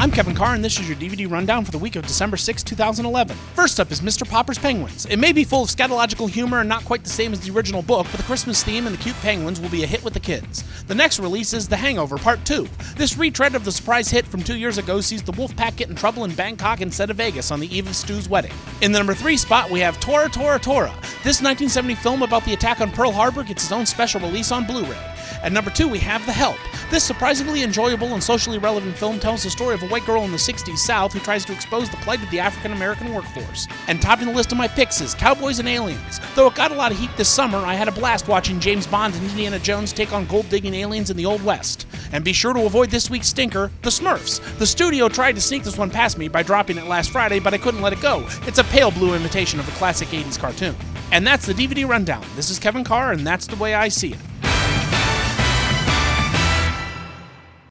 I'm Kevin Carr, and this is your DVD rundown for the week of December 6, 2011. First up is Mr. Popper's Penguins. It may be full of scatological humor and not quite the same as the original book, but the Christmas theme and the cute penguins will be a hit with the kids. The next release is The Hangover Part 2. This retread of the surprise hit from 2 years ago sees the Wolfpack get in trouble in Bangkok instead of Vegas on the eve of Stu's wedding. In the number 3 spot, we have Tora Tora Tora. This 1970 film about the attack on Pearl Harbor gets its own special release on Blu-ray. At number 2, we have The Help. This surprisingly enjoyable and socially relevant film tells the story of a white girl in the 60s South who tries to expose the plight of the African-American workforce. And topping the list of my picks is Cowboys and Aliens. Though it got a lot of heat this summer, I had a blast watching James Bond and Indiana Jones take on gold-digging aliens in the Old West. And be sure to avoid this week's stinker, The Smurfs. The studio tried to sneak this one past me by dropping it last Friday, but I couldn't let it go. It's a pale blue imitation of a classic 80s cartoon. And that's the DVD rundown. This is Kevin Carr, and that's the way I see it.